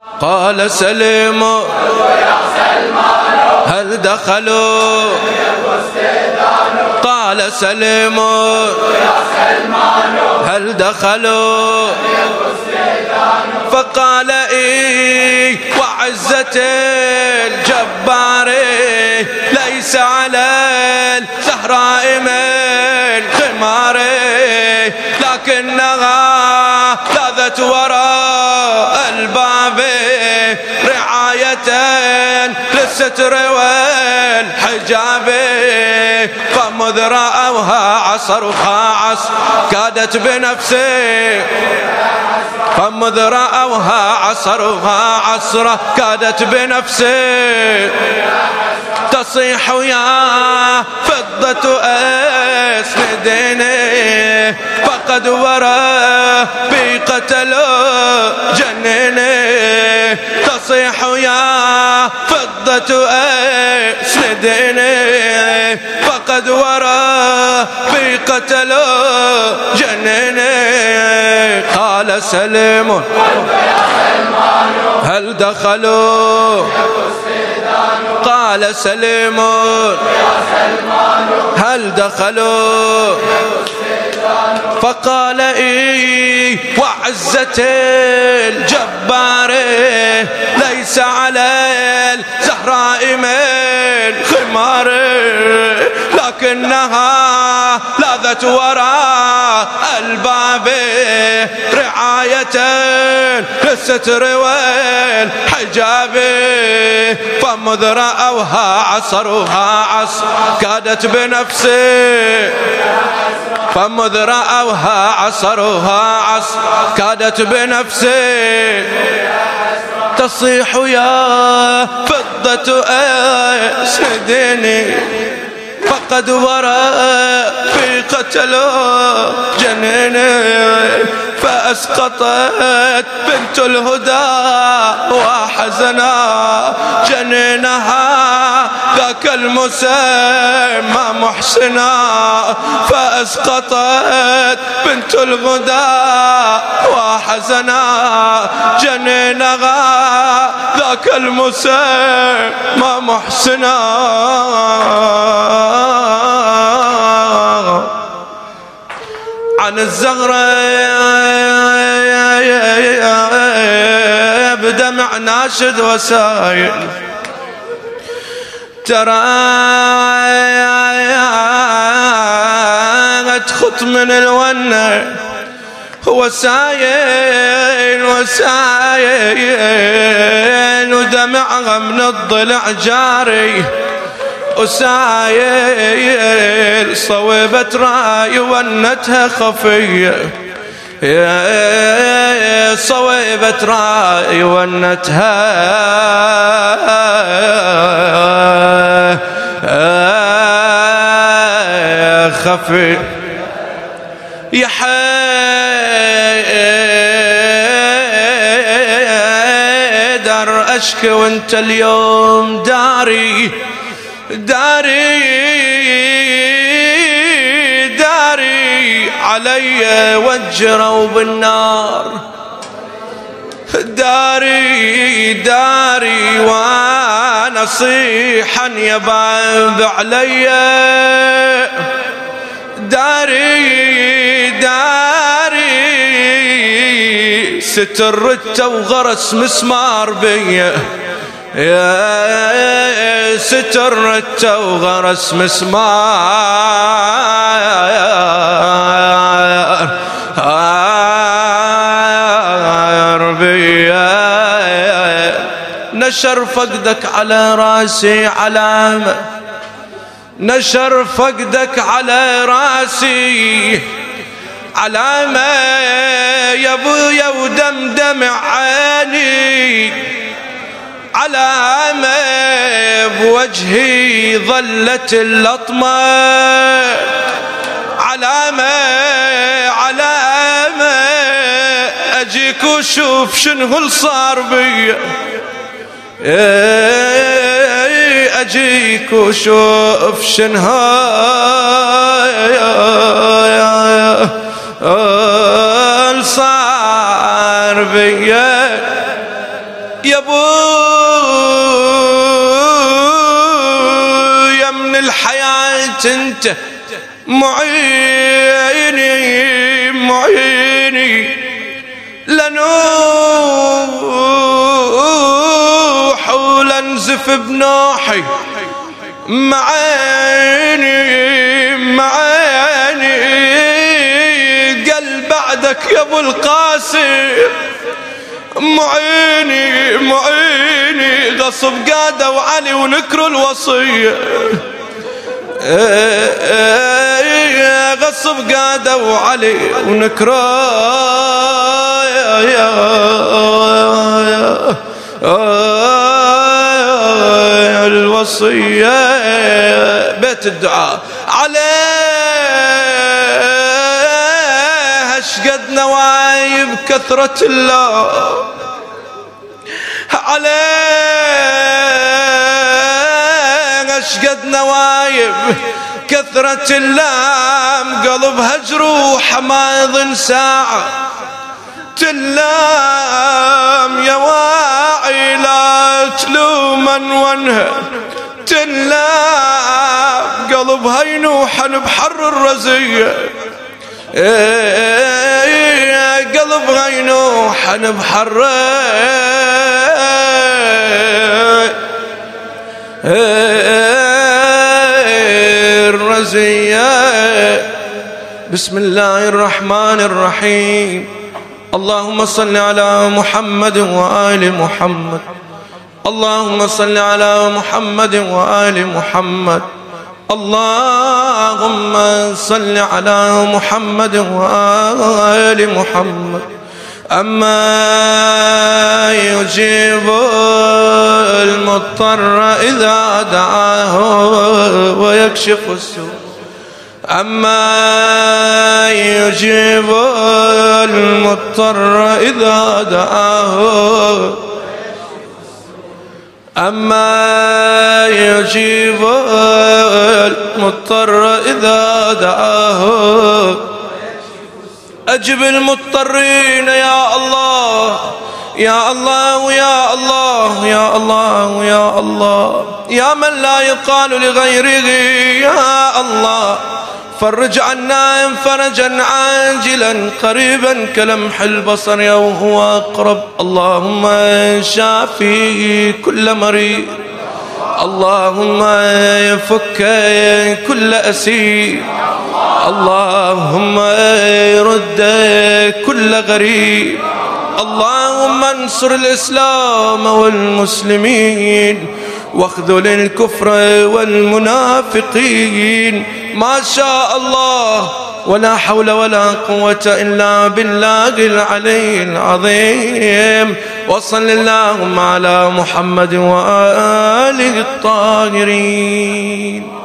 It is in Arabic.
قال سليم هل دخلوا قال سليم هل دخلوا فقال إيه وعزة الجبار ليس على الزهراء من خمار لكنها لاذت وراء الباب رعاية للستر والحجاب فمذ رأوها عصرها عصر كادت بنفسه فمذ رأوها عصرها عصرة كادت بنفسه تصيح يا فضة أسنديني فقد ورى بي قتلوا جنيني تصيح يا فضة أسنديني فقد ورى بي قتلوا جنيني قال سليم هل دخلوا قال سليم هل دخلوا فقال إيه وعزة الجبار ليس على الزهراء من خمار لكنها لاذت وراء الباب رعاية للستر والحجاب فمذ رأوها عصرها عصر كادت بنفسه فمذ رأوها عصرها عصر كادت بنفسه تصيح يا فضة أسندني فقد ورى في قتلوا جنيني فأسقطت بنت الهدى وحزنا جنينها ذاك المسمى محسنا فأسقطت بنت الهدى وحزنا جنينها ذاك المسمى محسنا عن الزهرة بدمع ناشد وسايل ترى تخط من الونة وسايل وسايل ودمعها من الضلع جاري وسايل صوبت راي ونتها خفية صوبت راي ونتها خفية يا حيدر أشكي وانت اليوم داري داري داري علي وجروا بالنار داري داري وانا صيحا يباب علي داري داري سترت وغرس مسمار بي يا سترت وغرس مسمار بي نشر فقدك على راسي علامة نشر فقدك على راسي علامة يا ابويا ودمدم عيني علامة بوجهي ظلت اللطمة علامة علامة أجيك وشوف شنو اللي صار بي أجيك وشوف شنو اللي صار بي يا ابويا من الحياة انت معيني معيني، لنوح ولنزف بنوحي معيني معيني، قل بعدك يا ابو القاسم معيني معيني، غصب قادة وعلي ونكروا الوصية، غصب قادة وعلي ونكروا الوصية. بيت الدعاء عليها اشقد نوايب كثرة الله، عليها اشقد نوايب كثرة اللام، قلبها جروح ما يظن ساعة تلام، يا واعي لا تلومن وانها تلام، قلبها ينوحن بحر الرزية، قلبها ينوحن بحر الرزية. بسم الله الرحمن الرحيم. اللهم صل على محمد وآل محمد، اللهم صل على محمد وآل محمد، اللهم صل على محمد وآل محمد. أما يجيب المضطر إذا دعاه ويكشف السوء، أما يجيب المضطر إذا دعاه، أما يجيب المضطر إذا دعاه. أجب المضطرين يا الله يا الله يا الله يا الله يا الله، يا من لا يقال لغيره يا الله. فرج عنا فرجا عاجلا قريبا كلمح البصر وهو أقرب. اللهم شافي كل مريض، اللهم فك كل أسير، اللهم رد كل غريب، اللهم انصر الإسلام والمسلمين واخذل الكفر والمنافقين. ما شاء الله ولا حول ولا قوة إلا بالله العلي العظيم. وصل اللهم على محمد وآله الطاهرين.